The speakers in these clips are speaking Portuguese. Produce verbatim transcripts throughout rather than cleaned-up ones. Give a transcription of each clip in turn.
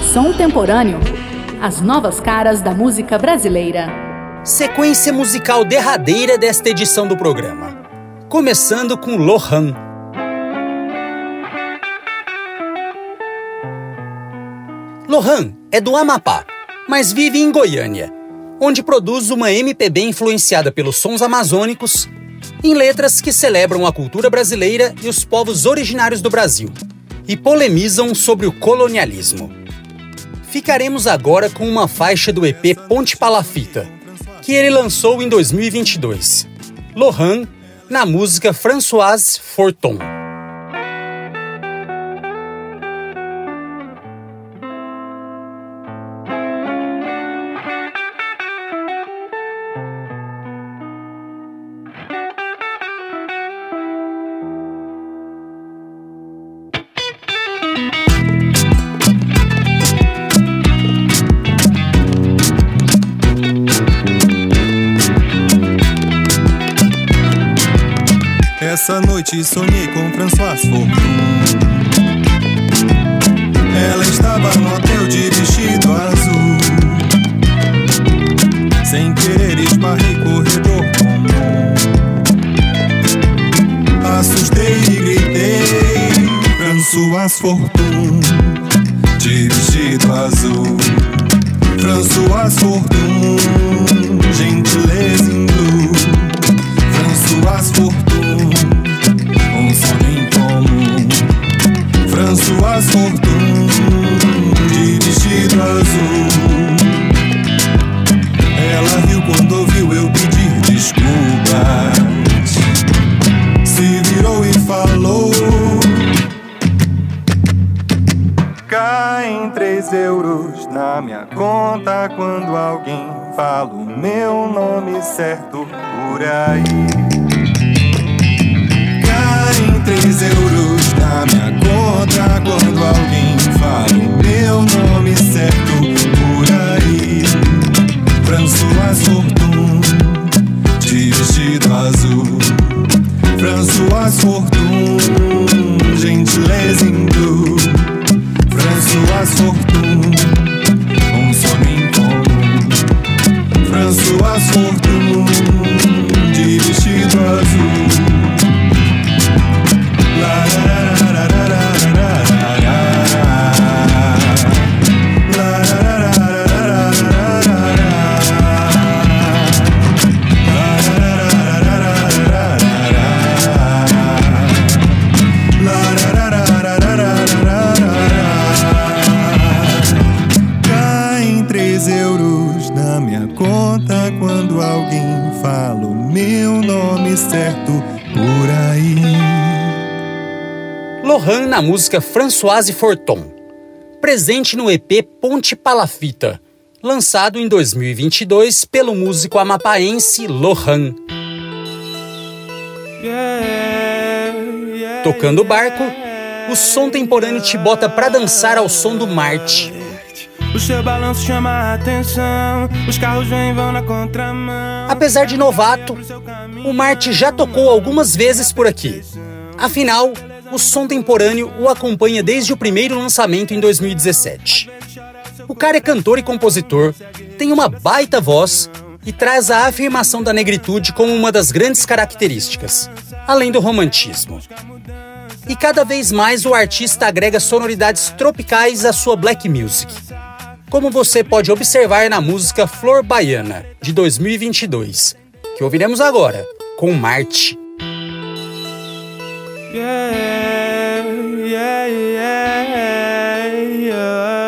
Som Temporâneo. As novas caras da música brasileira. Sequência musical derradeira desta edição do programa. Começando com Lohan. Lohan é do Amapá, mas vive em Goiânia, onde produz uma M P B influenciada pelos sons amazônicos, em letras que celebram a cultura brasileira e os povos originários do Brasil, e polemizam sobre o colonialismo. Ficaremos agora com uma faixa do E P Ponte Palafita, que ele lançou em dois mil e vinte e dois. Lohan, na música Françoise Forton. Essa noite sonhei com Françoise Forton. Ela estava no hotel de vestido azul. Sem querer esbarrei corredor comum. Assustei e gritei Françoise Forton, de vestido azul. Françoise Forton, gentileza em blue. Françoise Forton, um sonho em comum. Françoise Forton, de vestido azul. Ela riu quando ouviu eu pedir desculpas. Se virou e falou: caem três euros na minha conta quando alguém fala o meu nome certo por aí. Três euros na minha conta quando alguém fala o meu nome certo por aí. Françoise Forton, de vestido azul. Françoise Forton, gentileza em blue. Françoise Forton, um sonho em comum. Françoise Forton, de vestido azul. Caem três euros na minha conta quando alguém fala o meu nome certo por aí. Lohan na música Françoise Forton, presente no E P Ponte Palafita, lançado em dois mil e vinte e dois pelo músico amapaense Lohan. Tocando o barco, o som temporâneo te bota pra dançar ao som do Marte. O seu balanço chama a atenção, os carros vêm e vão na contramão. Apesar de novato, o Marte já tocou algumas vezes por aqui. Afinal, o som temporâneo o acompanha desde o primeiro lançamento em dois mil e dezessete. O cara é cantor e compositor, tem uma baita voz e traz a afirmação da negritude como uma das grandes características, além do romantismo. E cada vez mais o artista agrega sonoridades tropicais à sua black music, como você pode observar na música Flor Baiana, de dois mil e vinte e dois, que ouviremos agora, com Marte. Yeah, yeah, yeah, yeah.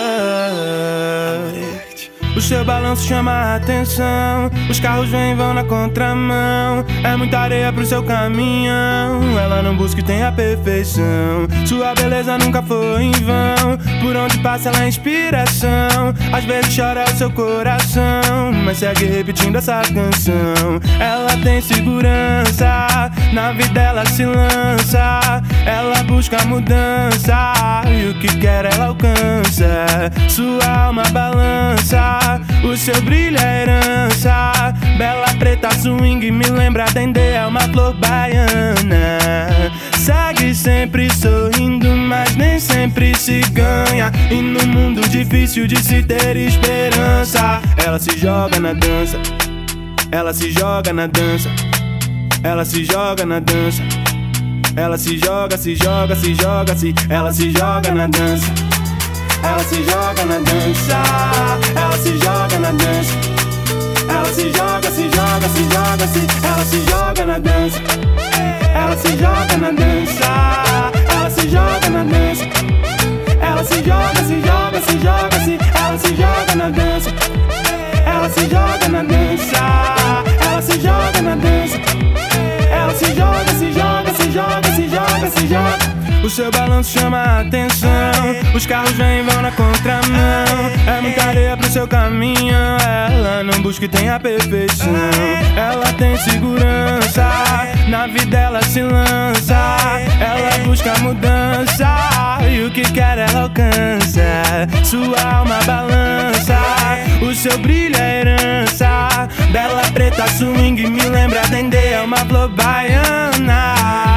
O seu balanço chama a atenção, os carros vêm e vão na contramão. É muita areia pro seu caminhão, ela não busca e tem a perfeição. Sua beleza nunca foi em vão, por onde passa ela é inspiração. Às vezes chora o seu coração, mas segue repetindo essa canção. Ela tem segurança, na vida ela se lança. Ela busca mudança, e o que quer ela alcança. Sua alma balança, o seu brilho é herança. Bela preta swing me lembra Dendê, é uma flor baiana. Segue sempre sorrindo, mas nem sempre se ganha. E num mundo difícil de se ter esperança, ela se joga na dança, ela se joga na dança, ela se joga na dança, ela se joga, se joga, se joga, se ela se joga na dança, ela se joga na dança, ela se joga na dança, ela se joga, se joga, se joga, se ela se joga na dança, ela se joga na dança, ela se joga na dança, ela se joga, se joga, se joga, se ela se joga na dança, ela se joga na dança, ela se joga na dança, ela se joga, se joga, se joga, se joga, se joga. O seu balanço chama a atenção, os carros vêm e vão na contramão. É muita areia pro seu caminho, ela não busca e tem a perfeição. Ela tem segurança, na vida ela se lança, ela busca mudança, e o que quer ela alcança. Sua alma balança, o seu brilho é herança. Bela preta swing me lembra Dendê, é uma flor baiana.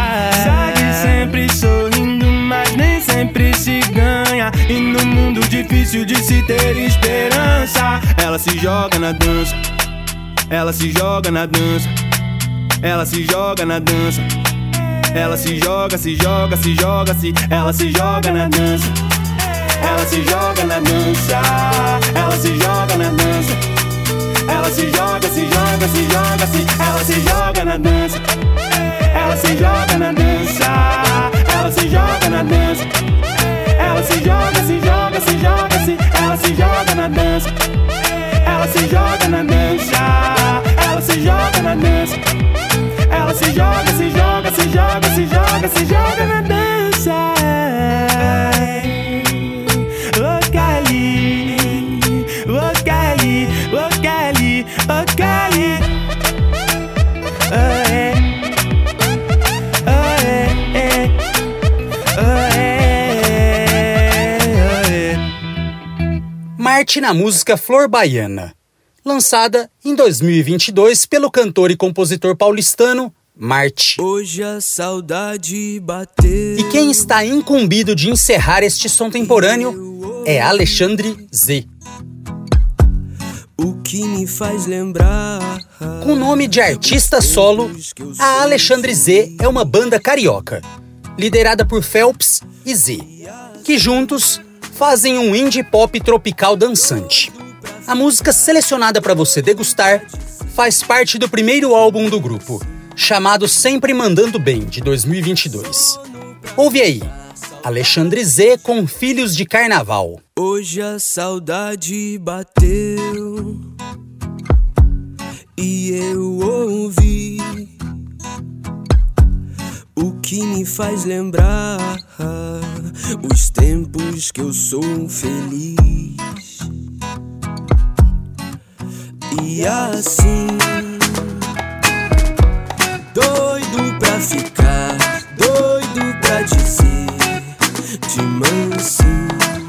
Segue sempre sorrindo, mas nem sempre se ganha. E num mundo difícil de se ter esperança, ela se joga na dança, ela se joga na dança, ela se joga na dança, ela se joga, se joga, se joga, se ela se joga na dança, ela se joga na dança, ela se joga na dança, ela se joga, se joga, se joga, se ela se joga na dança, ela se joga na dança, ela se joga na dança, ela se joga, se joga, se joga, se ela se joga na dança, ela se joga na dança, ela se joga na dança, ela se joga, se joga, se joga, se joga, se joga na dança. Oh Cali, oh Cali, oh Cali, oh Cali. Oh é, oh é, é, oh é, oh é. Marte na música Flor Baiana, lançada em dois mil e vinte e dois pelo cantor e compositor paulistano Marte. Hoje a saudade bateu. E quem está incumbido de encerrar este som temporâneo é Alexandre Z. O que me faz lembrar. Com o nome de artista solo, a Alexandre Z é uma banda carioca, liderada por Phelps e Z, que juntos fazem um indie pop tropical dançante. A música selecionada para você degustar faz parte do primeiro álbum do grupo, chamado Sempre Mandando Bem, de dois mil e vinte e dois. Ouve aí, Alexandre Z com Filhos de Carnaval. Hoje a saudade bateu e eu ouvi o que me faz lembrar os tempos que eu sou feliz. E assim, doido pra ficar, doido pra dizer de mansinho,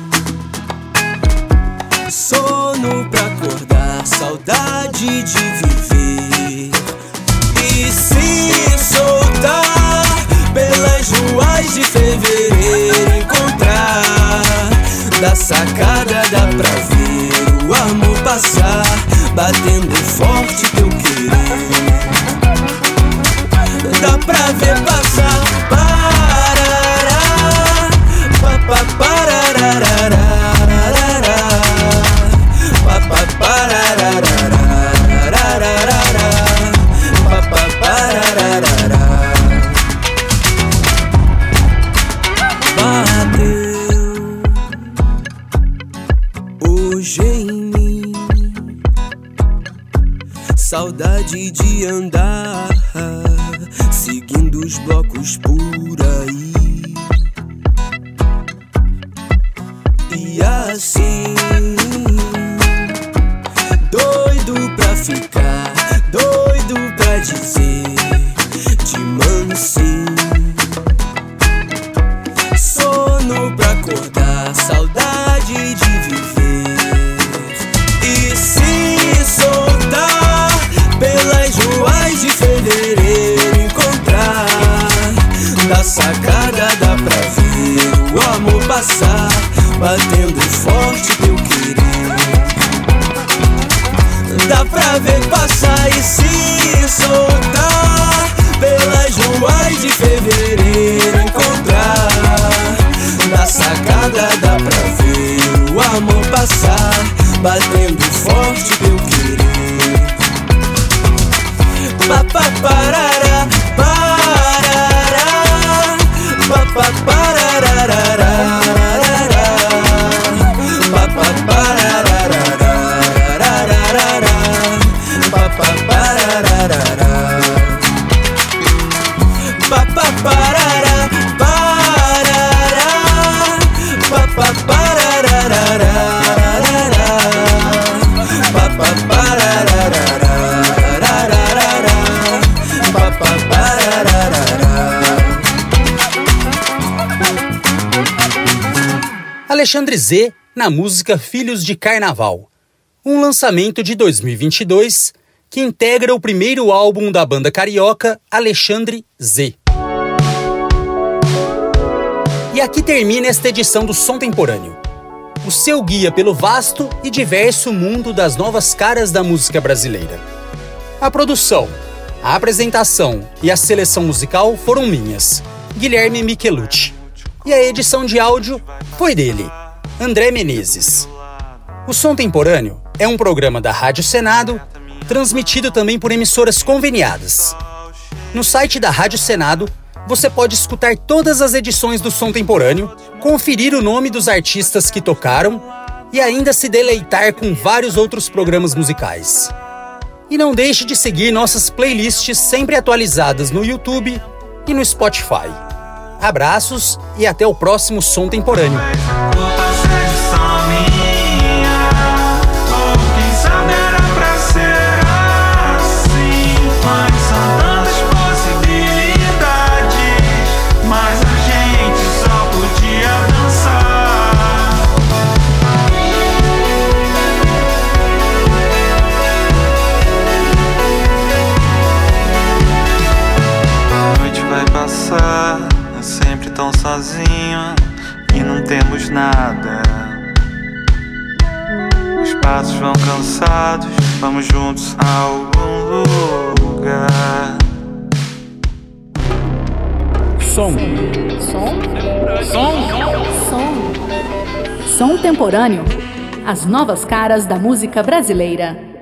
sono pra acordar, saudade de viver. E se soltar pelas ruas de fevereiro, encontrar da sacada dá pra ver o amor passar, batendo forte teu querer. Dá pra ver passar, parará, papá, parará, papá, parará, papá, parará. Bateu hoje em mim saudade de andar seguindo os blocos por aí. E assim, doido pra ficar, doido pra dizer de mansinho, sono pra acordar, saudade de viver. E se soltar pelas ruas de fevereiro, encontrar da sagrada passar, batendo forte teu querer. Dá pra ver passar e se soltar pelas ruas de fevereiro, encontrar na sacada. Dá pra ver o amor passar, batendo forte teu querer. Papá parará, parará, papá parará, papá parará, papá parará, papá parará, parará, papá parará, papá parará. Alexandre Z na música Filhos de Carnaval, um lançamento de dois mil e vinte e dois que integra o primeiro álbum da banda carioca Alexandre Z. E aqui termina esta edição do Som Temporâneo, o seu guia pelo vasto e diverso mundo das novas caras da música brasileira. A produção, a apresentação e a seleção musical foram minhas, Guilherme Michelucci. E a edição de áudio foi dele, André Menezes. O Som Temporâneo é um programa da Rádio Senado, transmitido também por emissoras conveniadas. No site da Rádio Senado, você pode escutar todas as edições do Som Temporâneo, conferir o nome dos artistas que tocaram e ainda se deleitar com vários outros programas musicais. E não deixe de seguir nossas playlists sempre atualizadas no YouTube e no Spotify. Abraços e até o próximo Som Temporâneo. Tão sozinho e não temos nada. Os passos vão cansados, vamos juntos a algum lugar. Som. Som. Som. Som. Som Temporâneo. As novas caras da música brasileira.